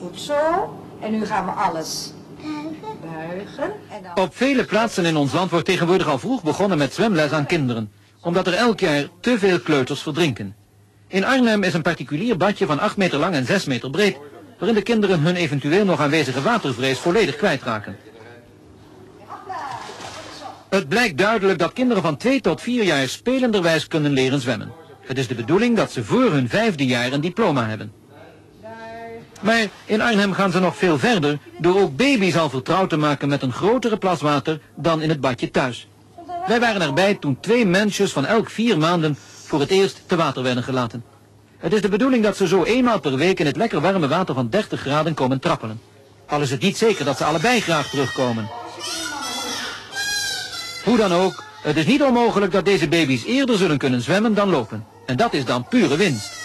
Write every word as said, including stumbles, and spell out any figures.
Goed zo. En nu gaan we alles buigen. En dan... Op vele plaatsen in ons land wordt tegenwoordig al vroeg begonnen met zwemles aan kinderen, omdat er elk jaar te veel kleuters verdrinken. In Arnhem is een particulier badje van acht meter lang en zes meter breed, waarin de kinderen hun eventueel nog aanwezige watervrees volledig kwijtraken. Het blijkt duidelijk dat kinderen van twee tot vier jaar spelenderwijs kunnen leren zwemmen. Het is de bedoeling dat ze voor hun vijfde jaar een diploma hebben. Maar in Arnhem gaan ze nog veel verder door ook baby's al vertrouwd te maken met een grotere plas water dan in het badje thuis. Wij waren erbij toen twee mensjes van elk vier maanden voor het eerst te water werden gelaten. Het is de bedoeling dat ze zo eenmaal per week in het lekker warme water van dertig graden komen trappelen. Al is het niet zeker dat ze allebei graag terugkomen. Hoe dan ook, het is niet onmogelijk dat deze baby's eerder zullen kunnen zwemmen dan lopen. En dat is dan pure winst.